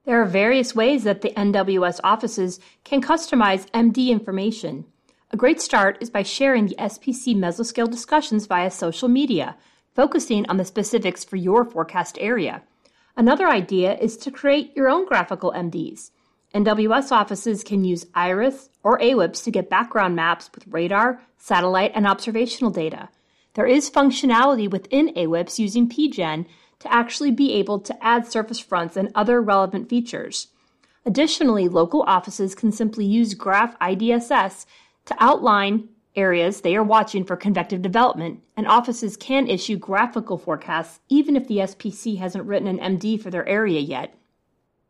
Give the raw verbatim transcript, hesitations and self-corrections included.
There are various ways that the N W S offices can customize M D information. A great start is by sharing the S P C mesoscale discussions via social media, focusing on the specifics for your forecast area. Another idea is to create your own graphical M Ds. N W S offices can use IRIS or A W I P S to get background maps with radar, satellite, and observational data. There is functionality within A W I P S using P Gen to actually be able to add surface fronts and other relevant features. Additionally, local offices can simply use Graph I D S S to outline areas they are watching for convective development, and offices can issue graphical forecasts even if the S P C hasn't written an M D for their area yet.